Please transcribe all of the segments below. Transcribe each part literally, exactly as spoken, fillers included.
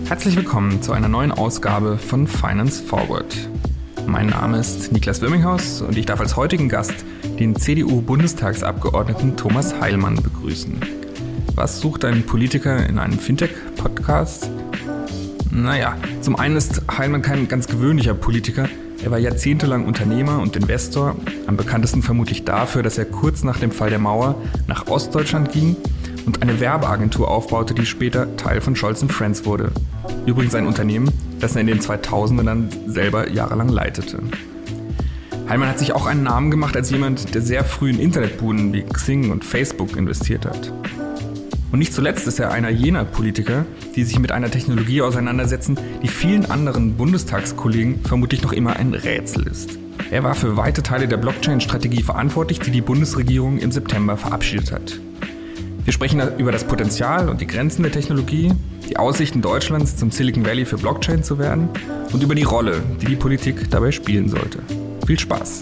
Herzlich willkommen zu einer neuen Ausgabe von Finance Forward. Mein Name ist Niklas Wirminghaus und ich darf als heutigen Gast den C D U-Bundestagsabgeordneten Thomas Heilmann begrüßen. Was sucht ein Politiker in einem Fintech-Podcast? Naja, zum einen ist Heilmann kein ganz gewöhnlicher Politiker. Er war jahrzehntelang Unternehmer und Investor, am bekanntesten vermutlich dafür, dass er kurz nach dem Fall der Mauer nach Ostdeutschland ging und eine Werbeagentur aufbaute, die später Teil von Scholz and Friends wurde. Übrigens ein Unternehmen, das er in den zweitausendern dann selber jahrelang leitete. Heilmann hat sich auch einen Namen gemacht als jemand, der sehr früh in Internetbuden wie Xing und Facebook investiert hat. Und nicht zuletzt ist er einer jener Politiker, die sich mit einer Technologie auseinandersetzen, die vielen anderen Bundestagskollegen vermutlich noch immer ein Rätsel ist. Er war für weite Teile der Blockchain-Strategie verantwortlich, die die Bundesregierung im September verabschiedet hat. Wir sprechen über das Potenzial und die Grenzen der Technologie, die Aussichten Deutschlands zum Silicon Valley für Blockchain zu werden und über die Rolle, die die Politik dabei spielen sollte. Viel Spaß!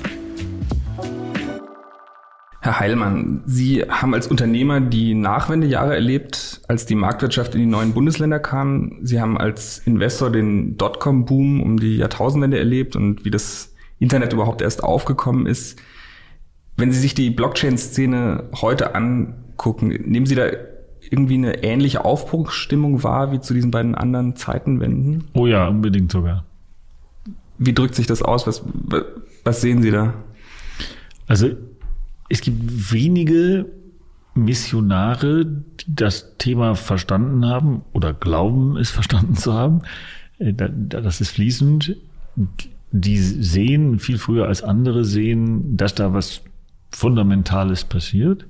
Herr Heilmann, Sie haben als Unternehmer die Nachwendejahre erlebt, als die Marktwirtschaft in die neuen Bundesländer kam. Sie haben als Investor den Dotcom-Boom um die Jahrtausendwende erlebt und wie das Internet überhaupt erst aufgekommen ist. Wenn Sie sich die Blockchain-Szene heute angucken, nehmen Sie da irgendwie eine ähnliche Aufbruchsstimmung wahr wie zu diesen beiden anderen Zeitenwenden? Oh ja, unbedingt sogar. Wie drückt sich das aus? Was, was sehen Sie da? Also es gibt wenige Missionare, die das Thema verstanden haben oder glauben, es verstanden zu haben. Das ist fließend. Die sehen viel früher als andere sehen, dass da was Fundamentales passiert.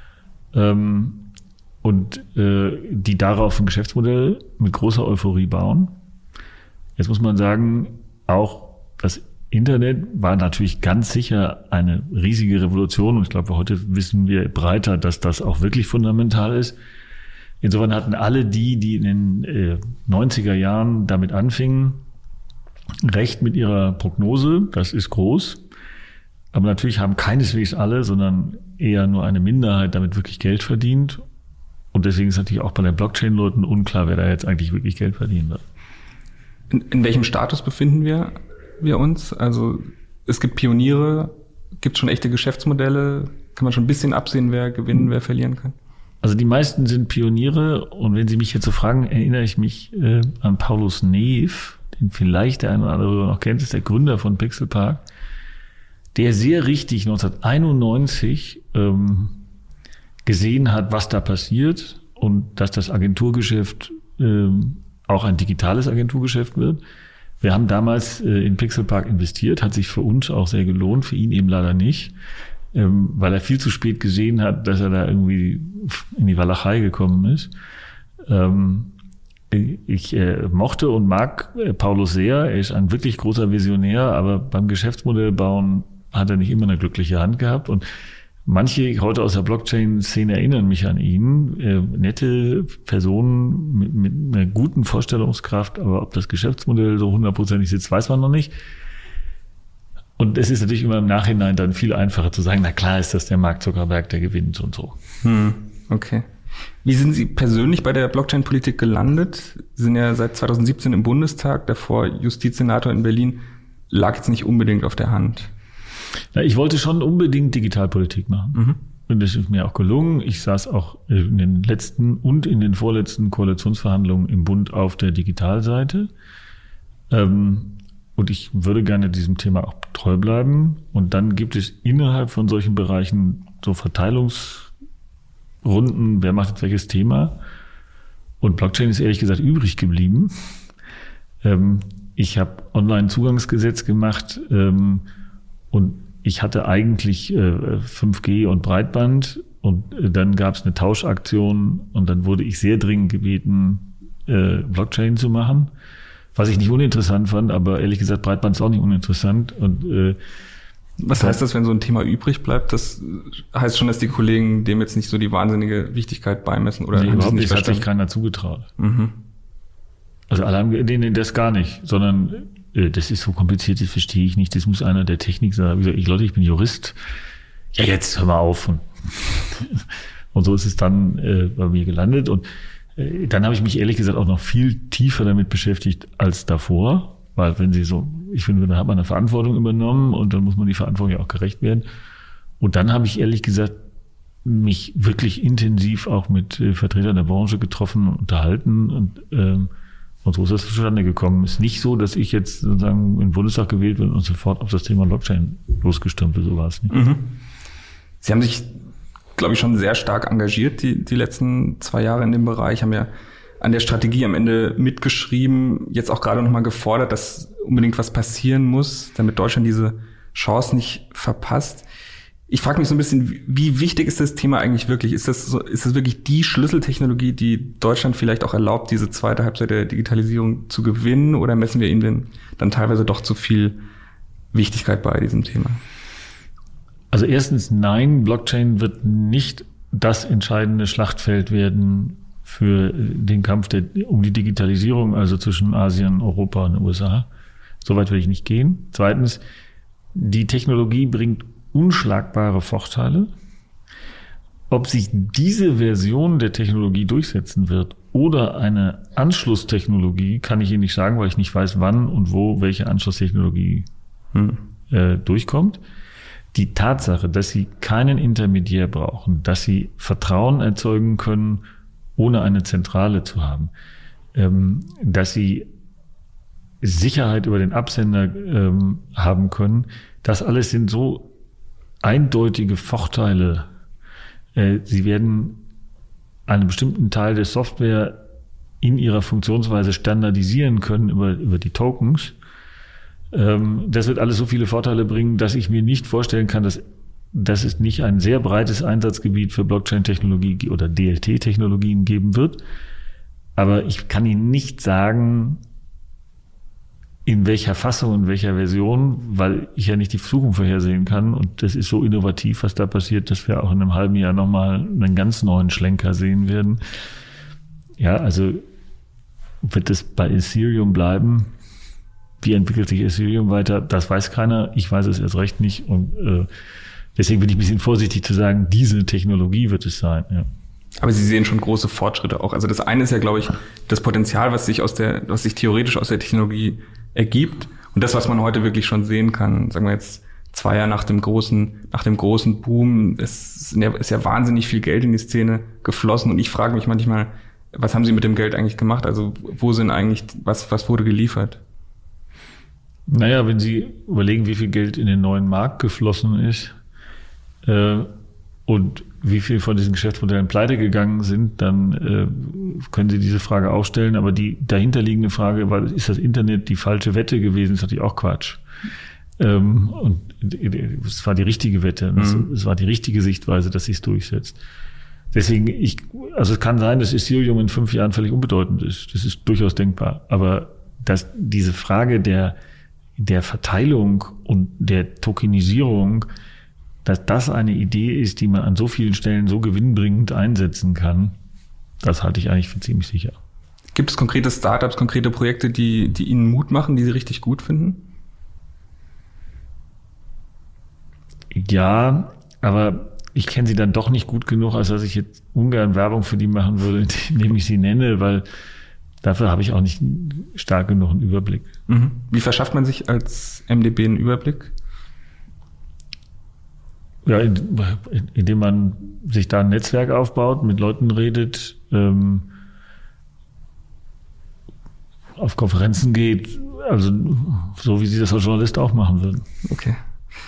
Und die darauf ein Geschäftsmodell mit großer Euphorie bauen. Jetzt muss man sagen, auch das Internet war natürlich ganz sicher eine riesige Revolution und ich glaube, heute wissen wir breiter, dass das auch wirklich fundamental ist. Insofern hatten alle die, die in den äh, neunziger Jahren damit anfingen, recht mit ihrer Prognose, das ist groß. Aber natürlich haben keineswegs alle, sondern eher nur eine Minderheit damit wirklich Geld verdient. Und deswegen ist natürlich auch bei den Blockchain-Leuten unklar, wer da jetzt eigentlich wirklich Geld verdienen wird. In, in welchem Status befinden wir? wir uns? Also es gibt Pioniere, gibt schon echte Geschäftsmodelle, kann man schon ein bisschen absehen, wer gewinnen, wer verlieren kann? Also die meisten sind Pioniere und wenn Sie mich jetzt so fragen, erinnere ich mich äh, an Paulus Neef, den vielleicht der eine oder andere noch kennt, ist der Gründer von Pixelpark, der sehr richtig neunzehnhunderteinundneunzig ähm, gesehen hat, was da passiert und dass das Agenturgeschäft ähm, auch ein digitales Agenturgeschäft wird. Wir haben damals äh, in Pixelpark investiert, hat sich für uns auch sehr gelohnt, für ihn eben leider nicht, ähm, weil er viel zu spät gesehen hat, dass er da irgendwie in die Walachei gekommen ist. Ähm, ich äh, mochte und mag äh, Paulus sehr, er ist ein wirklich großer Visionär, aber beim Geschäftsmodellbauen hat er nicht immer eine glückliche Hand gehabt und manche heute aus der Blockchain-Szene erinnern mich an ihn. Äh, nette Personen mit, mit einer guten Vorstellungskraft, aber ob das Geschäftsmodell so hundertprozentig sitzt, weiß man noch nicht. Und es ist natürlich immer im Nachhinein dann viel einfacher zu sagen, na klar ist das der Mark Zuckerberg, der gewinnt und so. Hm, okay. Wie sind Sie persönlich bei der Blockchain-Politik gelandet? Sie sind ja seit zweitausendsiebzehn im Bundestag, davor Justizsenator in Berlin. Lag jetzt nicht unbedingt auf der Hand. Na, ich wollte schon unbedingt Digitalpolitik machen. Mhm. Und das ist mir auch gelungen. Ich saß auch in den letzten und in den vorletzten Koalitionsverhandlungen im Bund auf der Digitalseite. Und ich würde gerne diesem Thema auch treu bleiben. Und dann gibt es innerhalb von solchen Bereichen so Verteilungsrunden, wer macht jetzt welches Thema. Und Blockchain ist ehrlich gesagt übrig geblieben. Ich habe Online-Zugangsgesetz gemacht, und ich hatte eigentlich äh, fünf G und Breitband und äh, dann gab es eine Tauschaktion und dann wurde ich sehr dringend gebeten, äh, Blockchain zu machen, was ich nicht uninteressant fand, aber ehrlich gesagt, Breitband ist auch nicht uninteressant. Und äh, was heißt das, wenn so ein Thema übrig bleibt? Das heißt schon, dass die Kollegen dem jetzt nicht so die wahnsinnige Wichtigkeit beimessen? Oder nee, haben überhaupt nicht, nicht, hat sich keiner zugetraut. Mhm. Also alle haben denen das gar nicht, sondern das ist so kompliziert, das verstehe ich nicht. Das muss einer der Technik sagen. Ich, ich Leute, ich bin Jurist. Ja, jetzt hör mal auf. Und, und so ist es dann äh, bei mir gelandet. Und Dann habe ich mich ehrlich gesagt auch noch viel tiefer damit beschäftigt als davor, weil wenn Sie so, ich finde, da hat man eine Verantwortung übernommen und dann muss man die Verantwortung ja auch gerecht werden. Und dann habe ich ehrlich gesagt mich wirklich intensiv auch mit Vertretern der Branche getroffen und unterhalten und ähm, und so ist das zustande gekommen. Es ist nicht so, dass ich jetzt sozusagen in den Bundestag gewählt bin und sofort auf das Thema Blockchain losgestürmt bin, so war es nicht. Mhm. Sie haben sich, glaube ich, schon sehr stark engagiert, die, die letzten zwei Jahre in dem Bereich, haben ja an der Strategie am Ende mitgeschrieben, jetzt auch gerade nochmal gefordert, dass unbedingt was passieren muss, damit Deutschland diese Chance nicht verpasst. Ich frage mich so ein bisschen, wie wichtig ist das Thema eigentlich wirklich? Ist das so, ist das wirklich die Schlüsseltechnologie, die Deutschland vielleicht auch erlaubt, diese zweite Halbzeit der Digitalisierung zu gewinnen? Oder messen wir ihnen denn dann teilweise doch zu viel Wichtigkeit bei diesem Thema? Also erstens, nein, Blockchain wird nicht das entscheidende Schlachtfeld werden für den Kampf der, um die Digitalisierung, also zwischen Asien, Europa und den U S A. Soweit will ich nicht gehen. Zweitens, die Technologie bringt unschlagbare Vorteile. Ob sich diese Version der Technologie durchsetzen wird oder eine Anschlusstechnologie, kann ich Ihnen nicht sagen, weil ich nicht weiß, wann und wo welche Anschlusstechnologie hm. äh, durchkommt. Die Tatsache, dass Sie keinen Intermediär brauchen, dass Sie Vertrauen erzeugen können, ohne eine Zentrale zu haben, ähm, dass Sie Sicherheit über den Absender ähm, haben können, das alles sind so eindeutige Vorteile. Sie werden einen bestimmten Teil der Software in ihrer Funktionsweise standardisieren können über, über die Tokens. Das wird alles so viele Vorteile bringen, dass ich mir nicht vorstellen kann, dass, dass es nicht ein sehr breites Einsatzgebiet für Blockchain-Technologie oder D L T-Technologien geben wird. Aber ich kann Ihnen nicht sagen, in welcher Fassung, in welcher Version, weil ich ja nicht die Zukunft vorhersehen kann. Und das ist so innovativ, was da passiert, dass wir auch in einem halben Jahr nochmal einen ganz neuen Schlenker sehen werden. Ja, also wird es bei Ethereum bleiben? Wie entwickelt sich Ethereum weiter? Das weiß keiner. Ich weiß es erst recht nicht. Und äh, deswegen bin ich ein bisschen vorsichtig zu sagen, diese Technologie wird es sein. Ja. Aber Sie sehen schon große Fortschritte auch. Also das eine ist ja, glaube ich, das Potenzial, was sich aus der, was sich theoretisch aus der Technologie ergibt. Und das, was man heute wirklich schon sehen kann, sagen wir jetzt zwei Jahre nach dem großen, nach dem großen Boom, es ist ja, ist ja wahnsinnig viel Geld in die Szene geflossen. Und ich frage mich manchmal, was haben Sie mit dem Geld eigentlich gemacht? Also wo sind eigentlich, was, was wurde geliefert? Naja, wenn Sie überlegen, wie viel Geld in den neuen Markt geflossen ist, äh, und wie viel von diesen Geschäftsmodellen pleite gegangen sind, dann äh, können Sie diese Frage auch stellen. Aber die dahinterliegende Frage, war, ist das Internet die falsche Wette gewesen, ist natürlich auch Quatsch. Ähm, und es war die richtige Wette. Mhm. Es, es war die richtige Sichtweise, dass sich es durchsetzt. Deswegen, ich, also es kann sein, dass Ethereum in fünf Jahren völlig unbedeutend ist. Das ist durchaus denkbar. Aber dass diese Frage der, der Verteilung und der Tokenisierung, dass das eine Idee ist, die man an so vielen Stellen so gewinnbringend einsetzen kann, das halte ich eigentlich für ziemlich sicher. Gibt es konkrete Startups, konkrete Projekte, die, die Ihnen Mut machen, die Sie richtig gut finden? Ja, aber ich kenne sie dann doch nicht gut genug, als dass ich jetzt ungern Werbung für die machen würde, indem ich sie nenne, weil dafür habe ich auch nicht stark genug einen Überblick. Mhm. Wie verschafft man sich als M D B einen Überblick? Ja, indem man sich da ein Netzwerk aufbaut, mit Leuten redet, ähm, auf Konferenzen geht, also so wie Sie das als Journalist auch machen würden. Okay.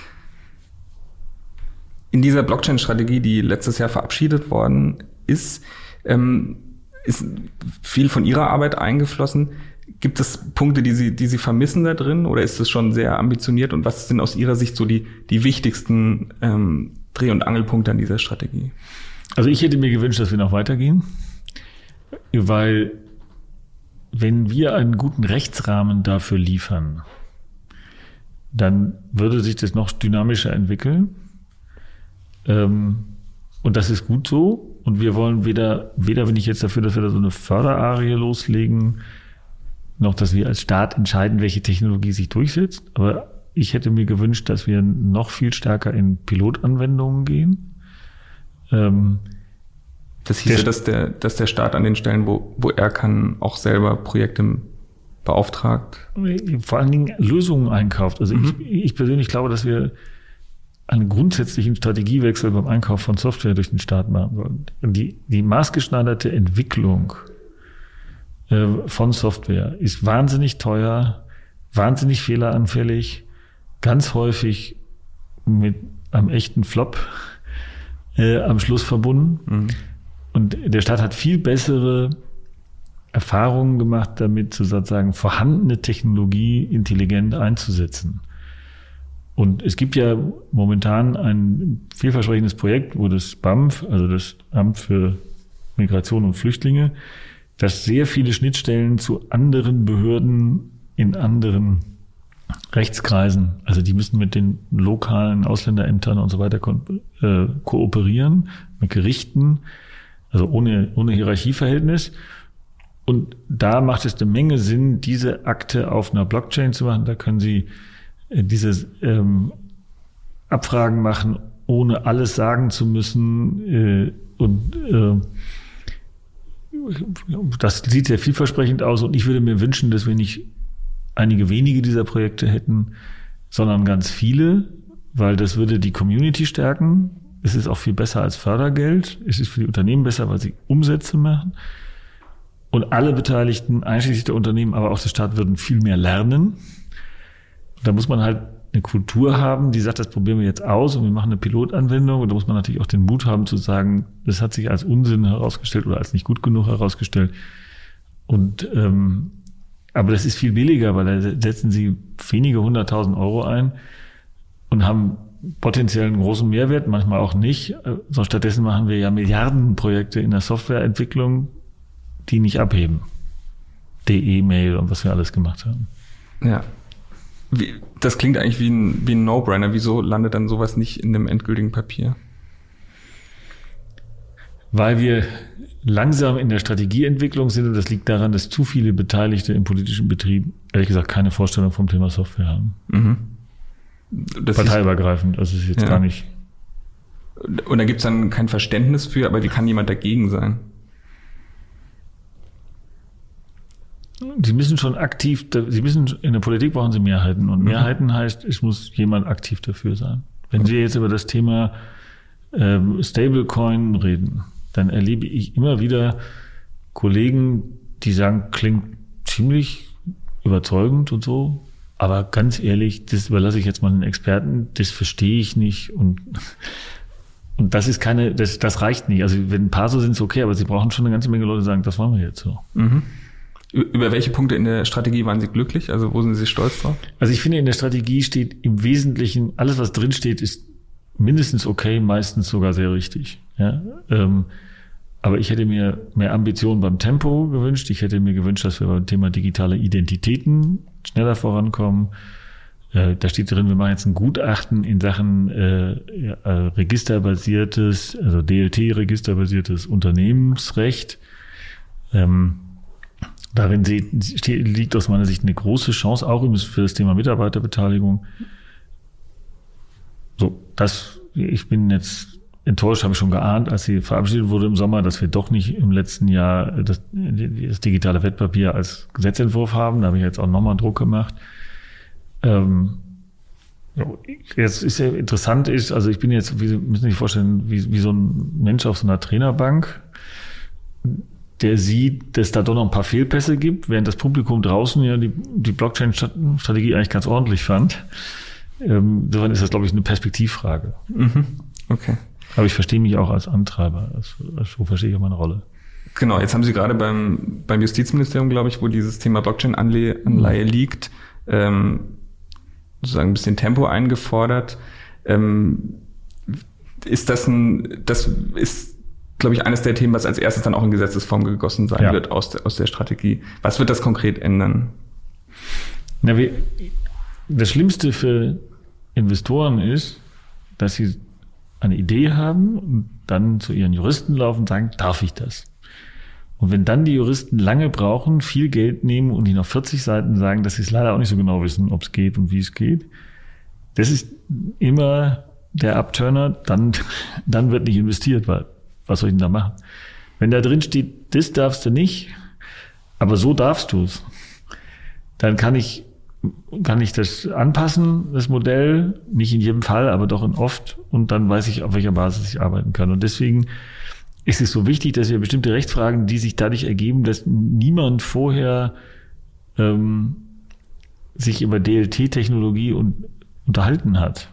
In dieser Blockchain-Strategie, die letztes Jahr verabschiedet worden ist, ähm, ist viel von Ihrer Arbeit eingeflossen. Gibt es Punkte, die Sie, die Sie vermissen da drin, oder ist es schon sehr ambitioniert? Und was sind aus Ihrer Sicht so die, die wichtigsten ähm, Dreh- und Angelpunkte an dieser Strategie? Also ich hätte mir gewünscht, dass wir noch weitergehen, weil wenn wir einen guten Rechtsrahmen dafür liefern, dann würde sich das noch dynamischer entwickeln. Ähm, und das ist gut so. Und wir wollen weder, weder bin ich jetzt dafür, dass wir da so eine Förderarie loslegen, noch, dass wir als Staat entscheiden, welche Technologie sich durchsetzt. Aber ich hätte mir gewünscht, dass wir noch viel stärker in Pilotanwendungen gehen. Ähm, Das hieße, dass der, dass der Staat an den Stellen, wo, wo er kann, auch selber Projekte beauftragt. Vor allen Dingen Lösungen einkauft. Also mhm. ich, ich persönlich glaube, dass wir einen grundsätzlichen Strategiewechsel beim Einkauf von Software durch den Staat machen sollen. Und die, die maßgeschneiderte Entwicklung äh, von Software ist wahnsinnig teuer, wahnsinnig fehleranfällig, ganz häufig mit einem echten Flop äh, am Schluss verbunden. Mhm. Und der Staat hat viel bessere Erfahrungen gemacht, damit sozusagen vorhandene Technologie intelligent einzusetzen. Und es gibt ja momentan ein vielversprechendes Projekt, wo das B A M F, also das Amt für Migration und Flüchtlinge, das sehr viele Schnittstellen zu anderen Behörden in anderen Rechtskreisen, also die müssen mit den lokalen Ausländerämtern und so weiter ko- äh, kooperieren, mit Gerichten, also ohne, ohne Hierarchieverhältnis. Und da macht es eine Menge Sinn, diese Akte auf einer Blockchain zu machen. Da können Sie äh, diese ähm, Abfragen machen, ohne alles sagen zu müssen. Äh, und äh, das sieht sehr vielversprechend aus. Und ich würde mir wünschen, dass wir nicht einige wenige dieser Projekte hätten, sondern ganz viele, weil das würde die Community stärken. Es ist auch viel besser als Fördergeld. Es ist für die Unternehmen besser, weil sie Umsätze machen. Und alle Beteiligten, einschließlich der Unternehmen, aber auch der Staat, würden viel mehr lernen. Da muss man halt eine Kultur haben, die sagt, das probieren wir jetzt aus und wir machen eine Pilotanwendung. Und da muss man natürlich auch den Mut haben zu sagen, das hat sich als Unsinn herausgestellt oder als nicht gut genug herausgestellt. Und ähm, aber das ist viel billiger, weil da setzen Sie wenige hunderttausend Euro ein und haben potenziell einen großen Mehrwert, manchmal auch nicht. So stattdessen machen wir ja Milliardenprojekte in der Softwareentwicklung, die nicht abheben. D E-Mail und was wir alles gemacht haben. Ja. Wie, das klingt eigentlich wie ein, wie ein No-Brainer. Wieso landet dann sowas nicht in dem endgültigen Papier? Weil wir langsam in der Strategieentwicklung sind und das liegt daran, dass zu viele Beteiligte im politischen Betrieb, ehrlich gesagt, keine Vorstellung vom Thema Software haben. Mhm. Das parteiübergreifend, also ist jetzt ja. gar nicht. Und da gibt es dann kein Verständnis für, aber wie kann jemand dagegen sein? Sie müssen schon aktiv, Sie müssen, in der Politik brauchen Sie Mehrheiten und mhm. Mehrheiten heißt, es muss jemand aktiv dafür sein. Wenn Sie jetzt über das Thema ähm, Stablecoin reden, dann erlebe ich immer wieder Kollegen, die sagen, klingt ziemlich überzeugend und so, aber ganz ehrlich, das überlasse ich jetzt mal den Experten, das verstehe ich nicht und und das ist keine, das, das reicht nicht. Also wenn ein paar so sind, ist okay, aber Sie brauchen schon eine ganze Menge Leute, die sagen, das wollen wir jetzt so. Mhm. Über welche Punkte in der Strategie waren Sie glücklich? Also wo sind Sie stolz drauf? Also ich finde, in der Strategie steht im Wesentlichen, alles was drin steht, ist mindestens okay, meistens sogar sehr richtig. Ja, ähm, aber ich hätte mir mehr Ambitionen beim Tempo gewünscht. Ich hätte mir gewünscht, dass wir beim Thema digitale Identitäten schneller vorankommen. Äh, da steht drin, wir machen jetzt ein Gutachten in Sachen äh, ja, äh, registerbasiertes, also D L T-registerbasiertes Unternehmensrecht. Ähm, darin steht, liegt aus meiner Sicht eine große Chance, auch für das Thema Mitarbeiterbeteiligung. So, das, ich bin jetzt enttäuscht, habe ich schon geahnt, als sie verabschiedet wurde im Sommer, dass wir doch nicht im letzten Jahr das, das digitale Wertpapier als Gesetzentwurf haben. Da habe ich jetzt auch nochmal Druck gemacht. Ähm, jetzt ist ja interessant ist, also ich bin jetzt, wie Sie müssen sich vorstellen, wie, wie so ein Mensch auf so einer Trainerbank, der sieht, dass da doch noch ein paar Fehlpässe gibt, während das Publikum draußen ja die, die Blockchain-Strategie eigentlich ganz ordentlich fand. Ähm, insofern ist das, glaube ich, eine Perspektivfrage. Mhm. Okay. Aber ich verstehe mich auch als Antreiber. Also, so verstehe ich auch meine Rolle. Genau, jetzt haben Sie gerade beim, beim Justizministerium, glaube ich, wo dieses Thema Blockchain-Anleihe mhm. liegt, ähm, sozusagen ein bisschen Tempo eingefordert. Ähm, ist das ein, das ist, glaube ich, eines der Themen, was als erstes dann auch in Gesetzesform gegossen sein ja. wird aus der, aus der Strategie. Was wird das konkret ändern? Na, wir, das Schlimmste für Investoren ist, dass sie eine Idee haben und dann zu ihren Juristen laufen und sagen, darf ich das? Und wenn dann die Juristen lange brauchen, viel Geld nehmen und ihnen auf vierzig Seiten sagen, dass sie es leider auch nicht so genau wissen, ob es geht und wie es geht, das ist immer der Upturner, dann, dann wird nicht investiert, weil was soll ich denn da machen? Wenn da drin steht, das darfst du nicht, aber so darfst du es, dann kann ich, kann ich das anpassen, das Modell, nicht in jedem Fall, aber doch in oft, und dann weiß ich, auf welcher Basis ich arbeiten kann. Und deswegen ist es so wichtig, dass wir bestimmte Rechtsfragen, die sich dadurch ergeben, dass niemand vorher ähm, sich über D L T-Technologie und, unterhalten hat.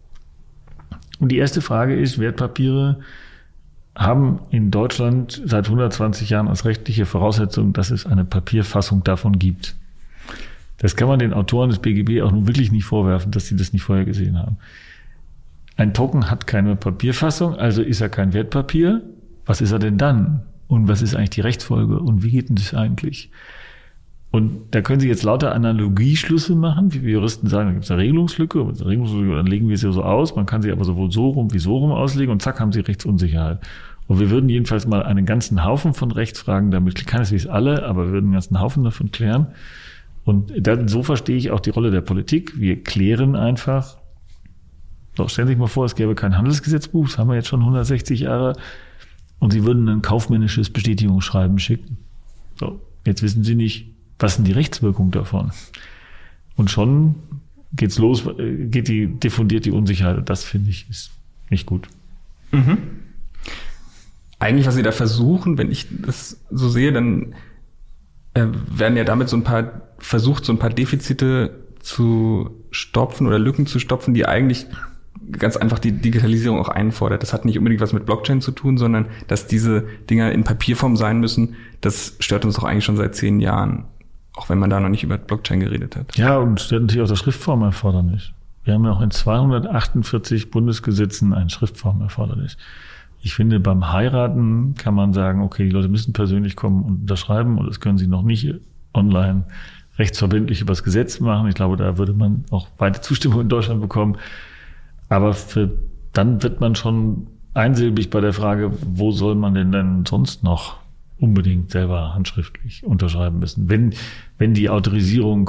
Und die erste Frage ist, Wertpapiere haben in Deutschland seit hundertzwanzig Jahren als rechtliche Voraussetzung, dass es eine Papierfassung davon gibt. Das kann man den Autoren des B G B auch nun wirklich nicht vorwerfen, dass sie das nicht vorher gesehen haben. Ein Token hat keine Papierfassung, also ist er kein Wertpapier. Was ist er denn dann? Und was ist eigentlich die Rechtsfolge? Und wie geht denn das eigentlich? Und da können Sie jetzt lauter Analogieschlüsse machen, wie wir Juristen sagen, da gibt es eine Regelungslücke, und eine Regelungslücke, dann legen wir sie so aus. Man kann sie aber sowohl so rum wie so rum auslegen und zack, haben Sie Rechtsunsicherheit. Und wir würden jedenfalls mal einen ganzen Haufen von Rechtsfragen, damit keineswegs alle, aber wir würden einen ganzen Haufen davon klären. Und dann, so verstehe ich auch die Rolle der Politik. Wir klären einfach. So, stellen Sie sich mal vor, es gäbe kein Handelsgesetzbuch, das haben wir jetzt schon hundertsechzig Jahre, und Sie würden ein kaufmännisches Bestätigungsschreiben schicken. So, jetzt wissen Sie nicht, was sind die Rechtswirkungen davon? Und schon geht's los, geht die, diffundiert die Unsicherheit. Und das, finde ich, ist nicht gut. Mhm. Eigentlich, was Sie da versuchen, wenn ich das so sehe, dann äh, werden ja damit so ein paar, versucht, so ein paar Defizite zu stopfen oder Lücken zu stopfen, die eigentlich ganz einfach die Digitalisierung auch einfordert. Das hat nicht unbedingt was mit Blockchain zu tun, sondern dass diese Dinger in Papierform sein müssen, das stört uns doch eigentlich schon seit zehn Jahren. Auch wenn man da noch nicht über Blockchain geredet hat. Ja, und stellt natürlich auch das Schriftformerfordernis. Wir haben ja auch in zweihundertachtundvierzig Bundesgesetzen ein Schriftformerfordernis. Ich finde, beim Heiraten kann man sagen, okay, die Leute müssen persönlich kommen und unterschreiben, und das können sie noch nicht online rechtsverbindlich übers Gesetz machen. Ich glaube, da würde man auch weite Zustimmung in Deutschland bekommen. Aber für, dann wird man schon einsilbig bei der Frage, wo soll man denn dann sonst noch unbedingt selber handschriftlich unterschreiben müssen, wenn, wenn die Autorisierung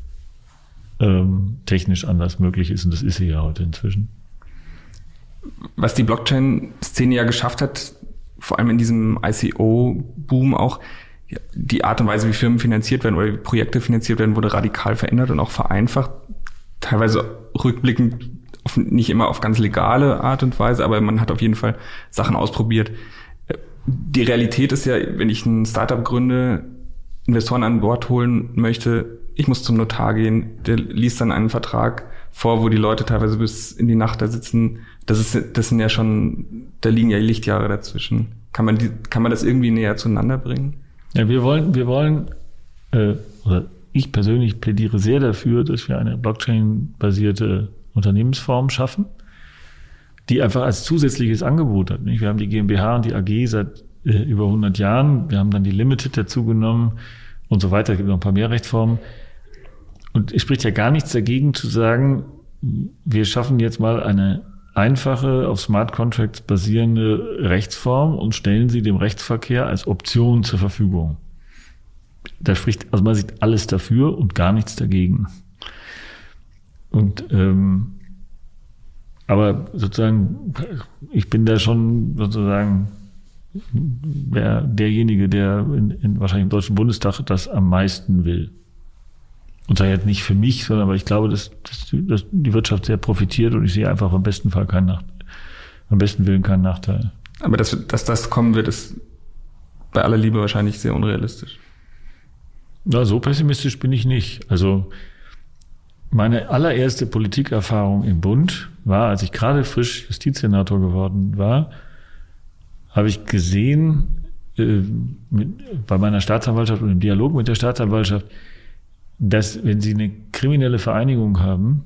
ähm, technisch anders möglich ist, und das ist sie ja heute inzwischen. Was die Blockchain-Szene ja geschafft hat, vor allem in diesem I C O-Boom auch, die Art und Weise, wie Firmen finanziert werden oder wie Projekte finanziert werden, wurde radikal verändert und auch vereinfacht. Teilweise rückblickend auf, nicht immer auf ganz legale Art und Weise, aber man hat auf jeden Fall Sachen ausprobiert. Die Realität ist ja, wenn ich ein Startup gründe, Investoren an Bord holen möchte, ich muss zum Notar gehen, der liest dann einen Vertrag vor, wo die Leute teilweise bis in die Nacht da sitzen. Das ist, das sind ja schon, da liegen ja Lichtjahre dazwischen. Kann man die, kann man das irgendwie näher zueinander bringen? Ja, wir wollen, wir wollen, äh, oder ich persönlich plädiere sehr dafür, dass wir eine Blockchain-basierte Unternehmensform schaffen, die einfach als zusätzliches Angebot hat. Nicht? Wir haben die GmbH und die A G seit äh, über hundert Jahren. Wir haben dann die Limited dazu genommen und so weiter. Es gibt noch ein paar mehr Rechtsformen. Und es spricht ja gar nichts dagegen zu sagen, wir schaffen jetzt mal eine einfache, auf Smart Contracts basierende Rechtsform und stellen sie dem Rechtsverkehr als Option zur Verfügung. Da spricht aus meiner Sicht alles dafür und gar nichts dagegen. Und ähm, aber sozusagen, ich bin da schon sozusagen der, derjenige, der in, in, wahrscheinlich im Deutschen Bundestag das am meisten will. Und zwar jetzt nicht für mich, sondern aber ich glaube, dass, dass, dass die Wirtschaft sehr profitiert, und ich sehe einfach am besten Fall keinen Nachteil, am besten Willen keinen Nachteil. Aber dass, dass das kommen wird, ist bei aller Liebe wahrscheinlich sehr unrealistisch. Na, so pessimistisch bin ich nicht. Also meine allererste Politikerfahrung im Bund war, als ich gerade frisch Justizsenator geworden war, habe ich gesehen, äh, mit, bei meiner Staatsanwaltschaft und im Dialog mit der Staatsanwaltschaft, dass wenn Sie eine kriminelle Vereinigung haben,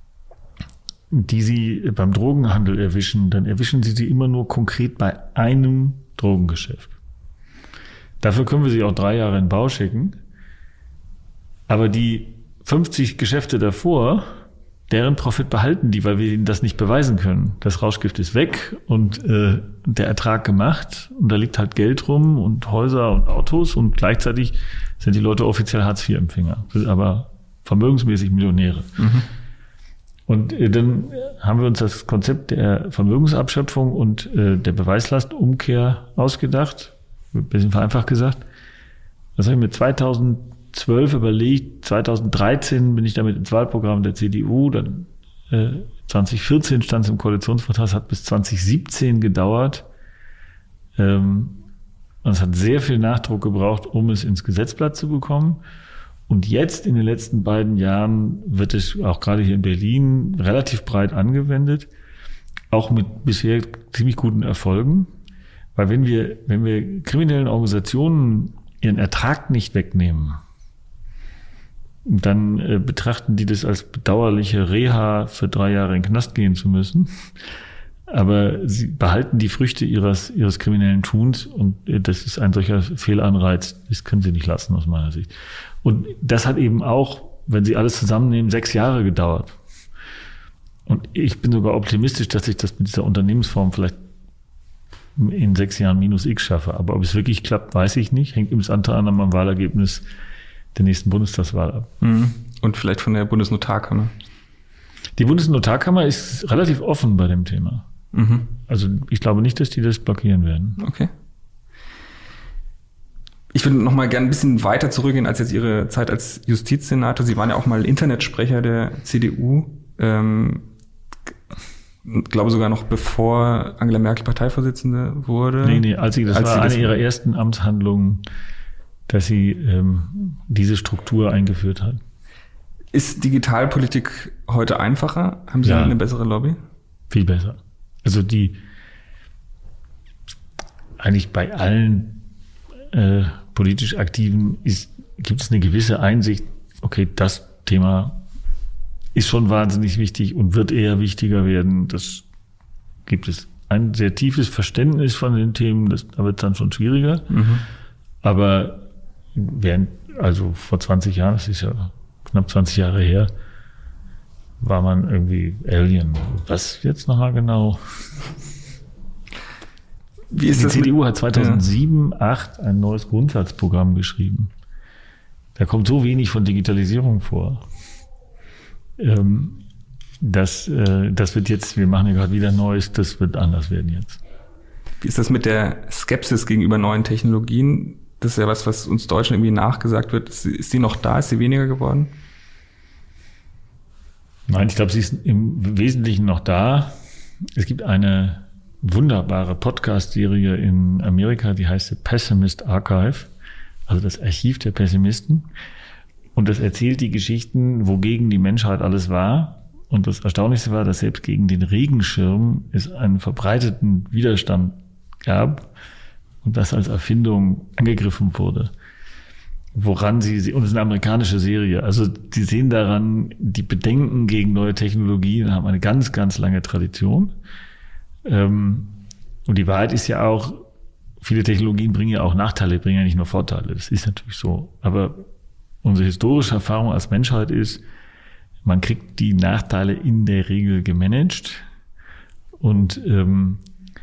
die Sie beim Drogenhandel erwischen, dann erwischen Sie sie immer nur konkret bei einem Drogengeschäft. Dafür können wir sie auch drei Jahre in Bau schicken. Aber die fünfzig Geschäfte davor, deren Profit behalten die, weil wir ihnen das nicht beweisen können. Das Rauschgift ist weg und äh, der Ertrag gemacht, und da liegt halt Geld rum und Häuser und Autos, und gleichzeitig sind die Leute offiziell Hartz vier Empfänger, aber vermögensmäßig Millionäre. Mhm. Und äh, dann haben wir uns das Konzept der Vermögensabschöpfung und äh, der Beweislastumkehr ausgedacht. ein bisschen vereinfacht gesagt. Das habe ich mir zweitausendzwölf überlegt. zweitausenddreizehn bin ich damit ins Wahlprogramm der C D U. Dann äh, zwanzig vierzehn stand es im Koalitionsvertrag. Es hat bis zwanzig siebzehn gedauert. Ähm, und es hat sehr viel Nachdruck gebraucht, um es ins Gesetzblatt zu bekommen. Und jetzt in den letzten beiden Jahren wird es auch gerade hier in Berlin relativ breit angewendet. Auch mit bisher ziemlich guten Erfolgen. Weil wenn wir, wenn wir kriminellen Organisationen ihren Ertrag nicht wegnehmen, dann äh, betrachten die das als bedauerliche Reha, für drei Jahre in den Knast gehen zu müssen. Aber sie behalten die Früchte ihres, ihres kriminellen Tuns und äh, das ist ein solcher Fehlanreiz, das können sie nicht lassen aus meiner Sicht. Und das hat eben auch, wenn sie alles zusammennehmen, sechs Jahre gedauert. Und ich bin sogar optimistisch, dass ich das mit dieser Unternehmensform vielleicht in sechs Jahren minus X schaffe. Aber ob es wirklich klappt, weiß ich nicht. Hängt übrigens unter anderem am Wahlergebnis der nächsten Bundestagswahl ab. Und vielleicht von der Bundesnotarkammer. Die Bundesnotarkammer ist relativ offen bei dem Thema. Mhm. Also ich glaube nicht, dass die das blockieren werden. Okay. Ich würde noch mal gerne ein bisschen weiter zurückgehen als jetzt Ihre Zeit als Justizsenator. Sie waren ja auch mal Internetsprecher der C D U. Ähm, glaube sogar noch bevor Angela Merkel Parteivorsitzende wurde. Nee, nee, als sie, das als war sie eine das ihrer ersten Amtshandlungen, dass sie ähm, diese Struktur eingeführt hat. Ist Digitalpolitik heute einfacher? Haben Sie ja eine bessere Lobby? Viel besser. Also die eigentlich bei allen äh, politisch Aktiven ist, gibt es eine gewisse Einsicht, okay, das Thema ist schon wahnsinnig wichtig und wird eher wichtiger werden. Das gibt es ein sehr tiefes Verständnis von den Themen, das, da wird es dann schon schwieriger. Mhm. Aber während, also vor zwanzig Jahren, das ist ja knapp zwanzig Jahre her, war man irgendwie Alien. Was jetzt nochmal genau? Wie ist Die das C D U hat zweitausendsieben, zweitausendacht ein neues Grundsatzprogramm geschrieben. Da kommt so wenig von Digitalisierung vor. Ähm, das, äh, das wird jetzt, wir machen ja gerade wieder Neues, das wird anders werden jetzt. Wie ist das mit der Skepsis gegenüber neuen Technologien? Das ist ja was, was uns Deutschen irgendwie nachgesagt wird. Ist, ist die noch da? Ist sie weniger geworden? Nein, ich glaube, sie ist im Wesentlichen noch da. Es gibt eine wunderbare Podcast-Serie in Amerika, die heißt The Pessimist Archive, also das Archiv der Pessimisten. Und das erzählt die Geschichten, wogegen die Menschheit alles war. Und das Erstaunlichste war, dass selbst gegen den Regenschirm es einen verbreiteten Widerstand gab und das als Erfindung angegriffen wurde. Woran sie, und es ist eine amerikanische Serie, also die sehen daran, die Bedenken gegen neue Technologien haben eine ganz, ganz lange Tradition. Und die Wahrheit ist ja auch, viele Technologien bringen ja auch Nachteile, bringen ja nicht nur Vorteile. Das ist natürlich so. Aber unsere historische Erfahrung als Menschheit ist, man kriegt die Nachteile in der Regel gemanagt und ähm,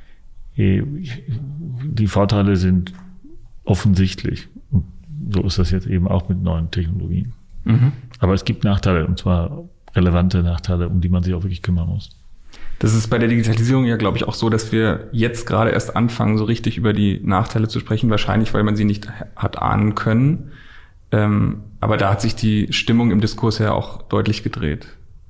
die Vorteile sind offensichtlich. Und so ist das jetzt eben auch mit neuen Technologien. Mhm. Aber es gibt Nachteile, und zwar relevante Nachteile, um die man sich auch wirklich kümmern muss. Das ist bei der Digitalisierung ja, glaube ich, auch so, dass wir jetzt gerade erst anfangen, so richtig über die Nachteile zu sprechen, wahrscheinlich, weil man sie nicht hat ahnen können. Ähm, aber da hat sich die Stimmung im Diskurs ja auch deutlich gedreht.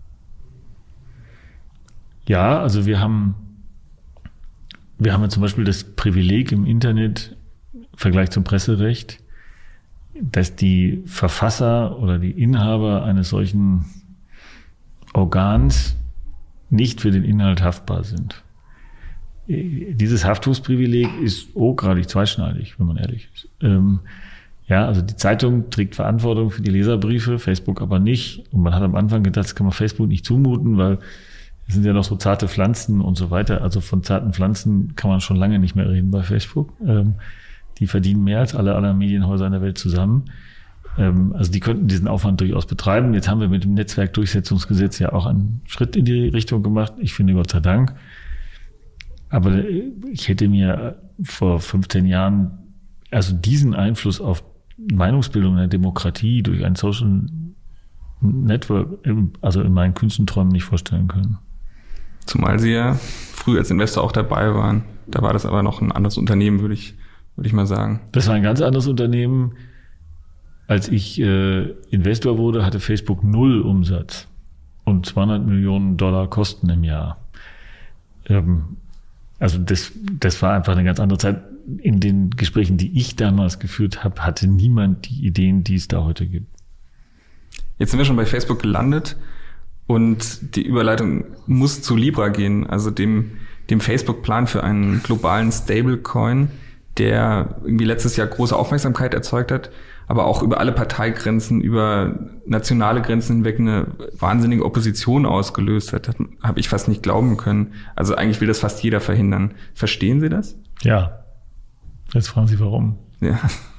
Ja, also wir haben, wir haben ja zum Beispiel das Privileg im Internet im Vergleich zum Presserecht, dass die Verfasser oder die Inhaber eines solchen Organs nicht für den Inhalt haftbar sind. Dieses Haftungsprivileg ist hochgradig zweischneidig, wenn man ehrlich ist. Ähm, ja, also die Zeitung trägt Verantwortung für die Leserbriefe, Facebook aber nicht. Und man hat am Anfang gedacht, das kann man Facebook nicht zumuten, weil es sind ja noch so zarte Pflanzen und so weiter. Also von zarten Pflanzen kann man schon lange nicht mehr reden bei Facebook. Ähm, die verdienen mehr als alle anderen Medienhäuser in der Welt zusammen. Also die könnten diesen Aufwand durchaus betreiben. Jetzt haben wir mit dem Netzwerkdurchsetzungsgesetz ja auch einen Schritt in die Richtung gemacht. Ich finde, Gott sei Dank. Aber ich hätte mir vor fünfzehn Jahren also diesen Einfluss auf Meinungsbildung in der Demokratie durch ein Social Network, also in meinen kühnsten Träumen nicht vorstellen können. Zumal Sie ja früh als Investor auch dabei waren. Da war das aber noch ein anderes Unternehmen, würde ich würde ich mal sagen. Das war ein ganz anderes Unternehmen. Als ich äh, Investor wurde, hatte Facebook null Umsatz und zweihundert Millionen Dollar Kosten im Jahr. Ähm, also das, das war einfach eine ganz andere Zeit. In den Gesprächen, die ich damals geführt habe, hatte niemand die Ideen, die es da heute gibt. Jetzt sind wir schon bei Facebook gelandet und die Überleitung muss zu Libra gehen, also dem, dem Facebook-Plan für einen globalen Stablecoin, der irgendwie letztes Jahr große Aufmerksamkeit erzeugt hat, aber auch über alle Parteigrenzen, über nationale Grenzen hinweg eine wahnsinnige Opposition ausgelöst hat, habe ich fast nicht glauben können. Also eigentlich will das fast jeder verhindern. Verstehen Sie das? Ja. Jetzt fragen Sie, warum. Ja.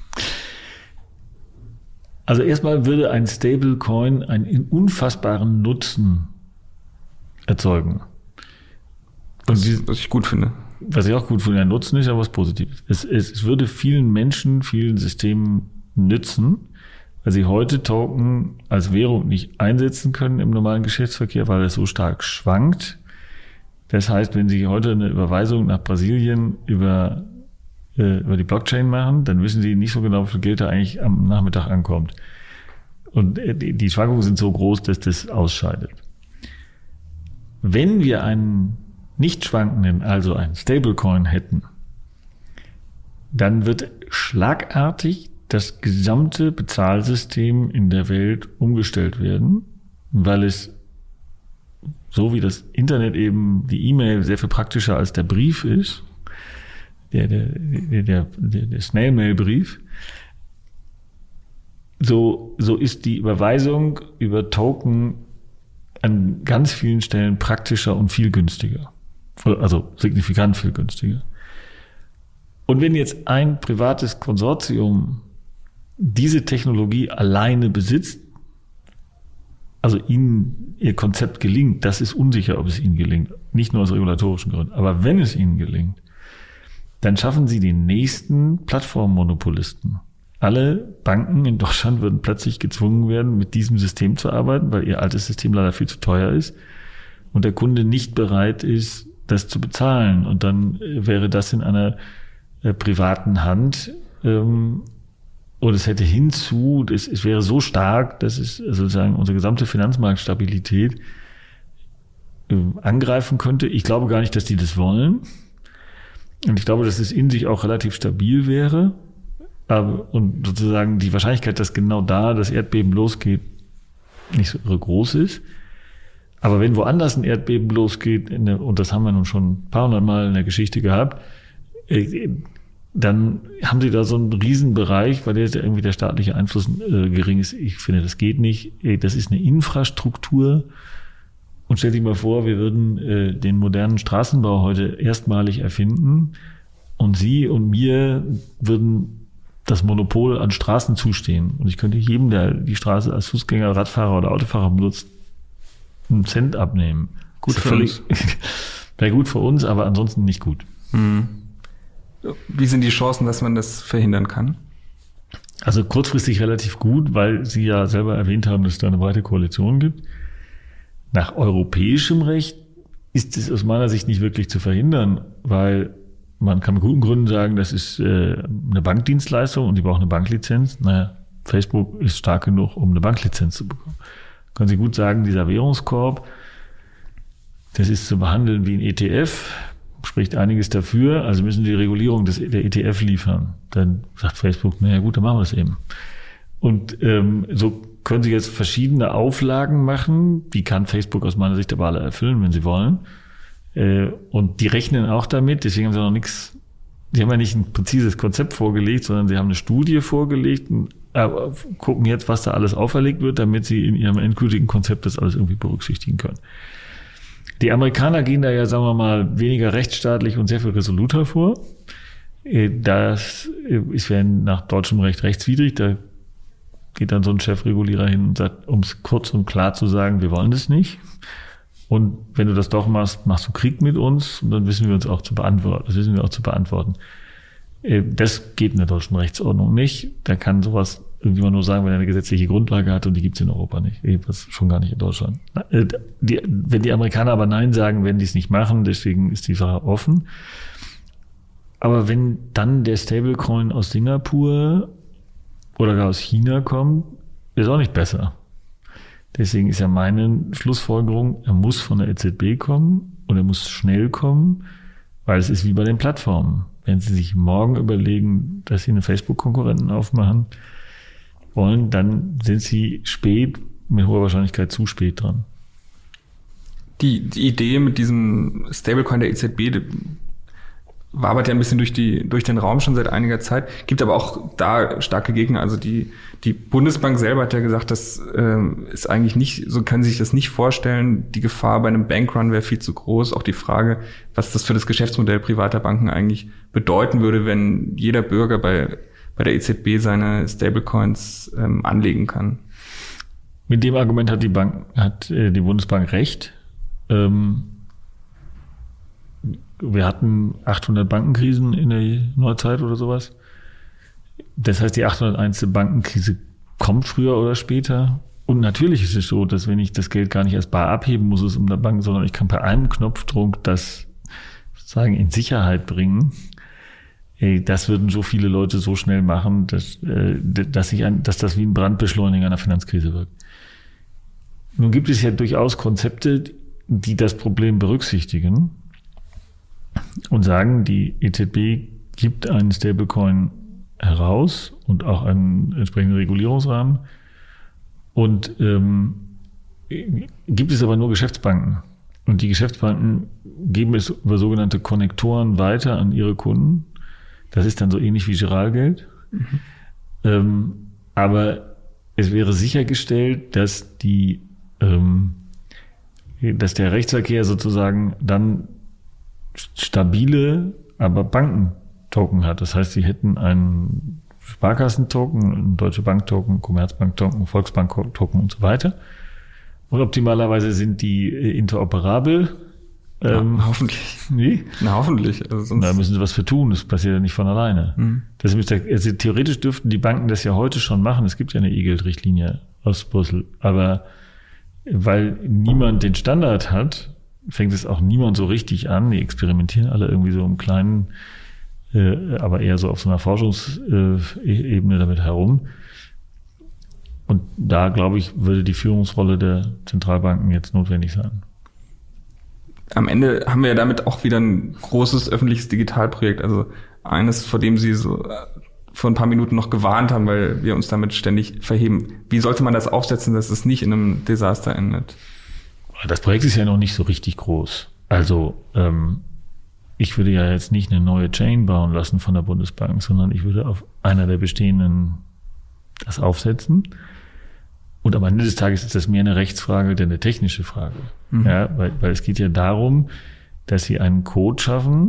Also erstmal würde ein Stablecoin einen unfassbaren Nutzen erzeugen. Und was, was ich gut finde. Was ich auch gut finde, ein Nutzen ist ja was Positives. Es, es, es würde vielen Menschen, vielen Systemen nützen, weil sie heute Token als Währung nicht einsetzen können im normalen Geschäftsverkehr, weil es so stark schwankt. Das heißt, wenn Sie heute eine Überweisung nach Brasilien über, äh, über die Blockchain machen, dann wissen Sie nicht so genau, wie viel Geld da eigentlich am Nachmittag ankommt. Und die, die Schwankungen sind so groß, dass das ausscheidet. Wenn wir einen nicht schwankenden, also einen Stablecoin hätten, dann wird schlagartig das gesamte Bezahlsystem in der Welt umgestellt werden, weil es, so wie das Internet eben die E-Mail sehr viel praktischer als der Brief ist, der, der, der, der, der Snail-Mail-Brief, so, so ist die Überweisung über Token an ganz vielen Stellen praktischer und viel günstiger. Also signifikant viel günstiger. Und wenn jetzt ein privates Konsortium diese Technologie alleine besitzt, also ihnen ihr Konzept gelingt, das ist unsicher, ob es ihnen gelingt, nicht nur aus regulatorischen Gründen, aber wenn es ihnen gelingt, dann schaffen sie den nächsten Plattformmonopolisten. Alle Banken in Deutschland würden plötzlich gezwungen werden, mit diesem System zu arbeiten, weil ihr altes System leider viel zu teuer ist und der Kunde nicht bereit ist, das zu bezahlen. Und dann wäre das in einer äh, privaten Hand, ähm, und es hätte hinzu, es, es wäre so stark, dass es sozusagen unsere gesamte Finanzmarktstabilität äh, angreifen könnte. Ich glaube gar nicht, dass die das wollen. Und ich glaube, dass es in sich auch relativ stabil wäre. Aber, und sozusagen die Wahrscheinlichkeit, dass genau da das Erdbeben losgeht, nicht so groß ist. Aber wenn woanders ein Erdbeben losgeht, in der, und das haben wir nun schon ein paar hundert Mal in der Geschichte gehabt, äh, dann haben sie da so einen Riesenbereich, bei der irgendwie der staatliche Einfluss äh, gering ist. Ich finde, das geht nicht. Das ist eine Infrastruktur. Und stell dich mal vor, wir würden äh, den modernen Straßenbau heute erstmalig erfinden und Sie und mir würden das Monopol an Straßen zustehen. Und ich könnte jedem, der die Straße als Fußgänger, Radfahrer oder Autofahrer benutzt, einen Cent abnehmen. Gut für uns. Wäre gut für uns, aber ansonsten nicht gut. Mhm. Wie sind die Chancen, dass man das verhindern kann? Also kurzfristig relativ gut, weil Sie ja selber erwähnt haben, dass es da eine breite Koalition gibt. Nach europäischem Recht ist es aus meiner Sicht nicht wirklich zu verhindern, weil man kann mit guten Gründen sagen, das ist äh, eine Bankdienstleistung und die braucht eine Banklizenz. Naja, Facebook ist stark genug, um eine Banklizenz zu bekommen. Können Sie gut sagen, dieser Währungskorb, das ist zu behandeln wie ein E T F, spricht einiges dafür, also müssen die Regulierung des, der E T F liefern. Dann sagt Facebook, naja gut, dann machen wir es eben. Und ähm, so können Sie jetzt verschiedene Auflagen machen, die kann Facebook aus meiner Sicht aber alle erfüllen, wenn sie wollen. Äh, und die rechnen auch damit, deswegen haben sie noch nichts, sie haben ja nicht ein präzises Konzept vorgelegt, sondern sie haben eine Studie vorgelegt und äh, gucken jetzt, was da alles auferlegt wird, damit sie in ihrem endgültigen Konzept das alles irgendwie berücksichtigen können. Die Amerikaner gehen da ja, sagen wir mal, weniger rechtsstaatlich und sehr viel resoluter vor. Das ist ja nach deutschem Recht rechtswidrig. Da geht dann so ein Chefregulierer hin und sagt, um es kurz und klar zu sagen, wir wollen das nicht. Und wenn du das doch machst, machst du Krieg mit uns und dann wissen wir uns auch zu beantworten. Das wissen wir auch zu beantworten. Das geht in der deutschen Rechtsordnung nicht. Da kann sowas irgendjemand nur sagen, wenn er eine gesetzliche Grundlage hat und die gibt es in Europa nicht. Jedenfalls schon gar nicht in Deutschland. Die, wenn die Amerikaner aber Nein sagen, werden die es nicht machen. Deswegen ist die Sache offen. Aber wenn dann der Stablecoin aus Singapur oder gar aus China kommt, ist auch nicht besser. Deswegen ist ja meine Schlussfolgerung, er muss von der E Z B kommen und er muss schnell kommen, weil es ist wie bei den Plattformen. Wenn Sie sich morgen überlegen, dass Sie eine Facebook-Konkurrenten aufmachen wollen, dann sind Sie spät, mit hoher Wahrscheinlichkeit zu spät dran. Die, die Idee mit diesem Stablecoin der E Z B wabert ja ein bisschen durch die durch den Raum schon seit einiger Zeit. Gibt aber auch da starke Gegner. Also die die Bundesbank selber hat ja gesagt, das äh, ist eigentlich nicht, so können Sie sich das nicht vorstellen. Die Gefahr bei einem Bankrun wäre viel zu groß. Auch die Frage, was das für das Geschäftsmodell privater Banken eigentlich bedeuten würde, wenn jeder Bürger bei bei der E Z B seine Stablecoins ähm, anlegen kann. Mit dem Argument hat die Bank hat äh, die Bundesbank recht. Ähm, Wir hatten achthundert Bankenkrisen in der Neuzeit oder sowas. Das heißt, die achthunderteins. Bankenkrise kommt früher oder später. Und natürlich ist es so, dass wenn ich das Geld gar nicht als bar abheben muss es um der Bank, sondern ich kann per einem Knopfdruck das sozusagen in Sicherheit bringen. Ey, das würden so viele Leute so schnell machen, dass, dass, ich ein, dass das wie ein Brandbeschleuniger einer Finanzkrise wirkt. Nun gibt es ja durchaus Konzepte, die das Problem berücksichtigen und sagen, die E Z B gibt einen Stablecoin heraus und auch einen entsprechenden Regulierungsrahmen und ähm, gibt es aber nur Geschäftsbanken. Und die Geschäftsbanken geben es über sogenannte Konnektoren weiter an ihre Kunden. Das ist dann so ähnlich wie Giralgeld. Mhm. Ähm, aber es wäre sichergestellt, dass die ähm, dass der Rechtsverkehr sozusagen dann stabile, aber Bankentoken hat. Das heißt, sie hätten einen Sparkassentoken, einen Deutsche Bank-Token, Commerzbank-Token, Volksbank-Token und so weiter. Und optimalerweise sind die interoperabel. Ja, ähm, hoffentlich. Nee? Na, hoffentlich. Also sonst da müssen sie was für tun. Das passiert ja nicht von alleine. Mhm. Das ist der, also theoretisch dürften die Banken das ja heute schon machen. Es gibt ja eine E-Geld-Richtlinie aus Brüssel. Aber weil niemand den Standard hat, fängt es auch niemand so richtig an. Die experimentieren alle irgendwie so im Kleinen, äh, aber eher so auf so einer Forschungsebene damit herum. Und da, glaube ich, würde die Führungsrolle der Zentralbanken jetzt notwendig sein. Am Ende haben wir ja damit auch wieder ein großes öffentliches Digitalprojekt. Also eines, vor dem Sie so vor ein paar Minuten noch gewarnt haben, weil wir uns damit ständig verheben. Wie sollte man das aufsetzen, dass es nicht in einem Desaster endet? Das Projekt ist ja noch nicht so richtig groß. Also ähm, ich würde ja jetzt nicht eine neue Chain bauen lassen von der Bundesbank, sondern ich würde auf einer der bestehenden das aufsetzen. Und am Ende des Tages ist das mehr eine Rechtsfrage denn eine technische Frage. Mhm. Ja, weil, weil es geht ja darum, dass sie einen Code schaffen,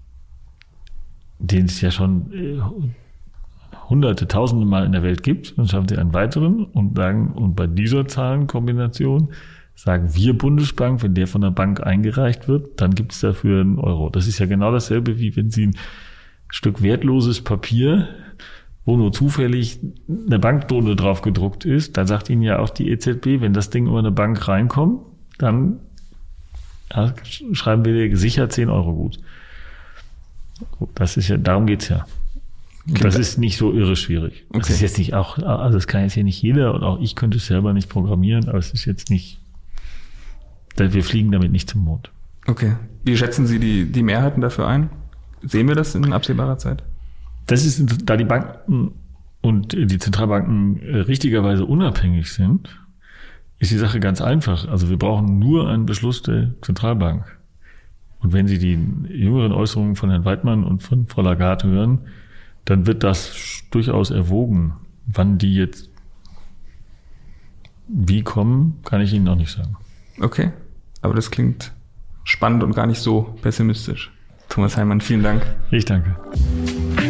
den es ja schon äh, hunderte, tausende Mal in der Welt gibt. Dann schaffen sie einen weiteren und sagen, und bei dieser Zahlenkombination sagen wir Bundesbank, wenn der von der Bank eingereicht wird, dann gibt es dafür einen Euro. Das ist ja genau dasselbe, wie wenn Sie ein Stück wertloses Papier, wo nur zufällig eine Banknote drauf gedruckt ist, dann sagt Ihnen ja auch die E Z B, wenn das Ding über eine Bank reinkommt, dann ja, schreiben wir dir sicher zehn Euro gut. Das ist ja, darum geht's ja. Und das ist nicht so irre schwierig. Okay. Das ist jetzt nicht auch, also das kann jetzt hier nicht jeder und auch ich könnte es selber nicht programmieren, aber es ist jetzt nicht, wir fliegen damit nicht zum Mond. Okay. Wie schätzen Sie die, die Mehrheiten dafür ein? Sehen wir das in absehbarer Zeit? Das ist, da die Banken und die Zentralbanken richtigerweise unabhängig sind, ist die Sache ganz einfach. Also wir brauchen nur einen Beschluss der Zentralbank. Und wenn Sie die jüngeren Äußerungen von Herrn Weidmann und von Frau Lagarde hören, dann wird das durchaus erwogen. Wann die jetzt wie kommen, kann ich Ihnen noch nicht sagen. Okay, aber das klingt spannend und gar nicht so pessimistisch. Thomas Heilmann, vielen Dank. Ich danke.